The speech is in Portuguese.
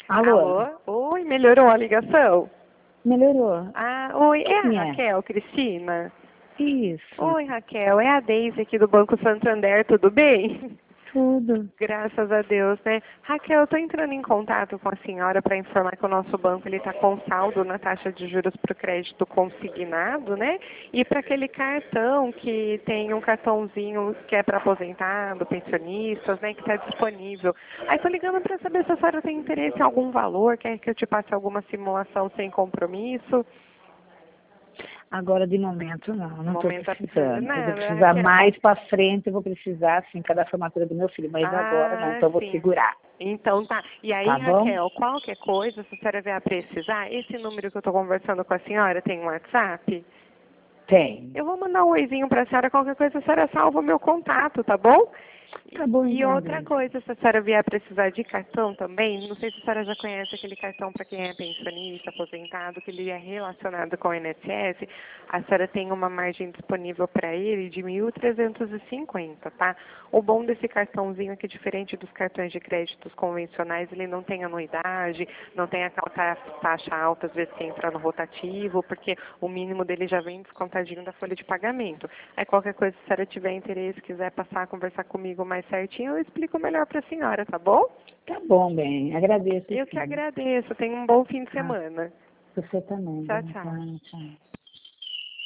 Alô? Alô? Oi, melhorou a ligação? Melhorou. Ah, oi, é a Quem é? Raquel, Cristina? Isso, Oi, Raquel, é a Deise aqui do Banco Santander, tudo bem? tudo. Graças a Deus, né? Raquel, eu estou entrando em contato com a senhora para informar que o nosso banco está com saldo na taxa de juros para o crédito consignado, né? E para aquele cartão que tem um cartãozinho que é para aposentado, pensionistas, né? Que está disponível. Aí estou ligando para saber se a senhora tem interesse em algum valor, quer que eu te passe alguma simulação sem compromisso. Agora, de momento, não. No Não estou momento tá precisando precisando. Eu vou nada, precisar Raquel. mais para frente, eu vou precisar, assim, cada formatura do meu filho. Mas agora não, Ah, então eu vou sim. segurar. Então tá. E aí, Tá bom? Raquel, qualquer coisa, se a senhora vier a precisar, esse número que eu estou conversando com a senhora tem um WhatsApp? Tem. Eu vou mandar um oizinho para a senhora, qualquer coisa a senhora salva o meu contato, tá bom? Tá bom, E então, outra Deise. coisa, se a senhora vier precisar de cartão também, não sei se a senhora já conhece aquele cartão para quem é pensionista, aposentado, que ele é relacionado com o INSS, a senhora tem uma margem disponível para ele de 1.350, tá? O bom desse cartãozinho é que, diferente dos cartões de créditos convencionais, ele não tem anuidade, não tem aquela taxa alta, às vezes que entra no rotativo, porque o mínimo dele já vem descontadinho da folha de pagamento. Aí qualquer coisa, se a senhora tiver interesse, quiser passar a conversar comigo mais certinho, eu explico melhor para a senhora, tá bom? Tá bom, bem. Agradeço, Eu que sim. agradeço. Tenha um bom fim de Tá. semana. Você também, Tchau, bem. tchau. Tá, tchau.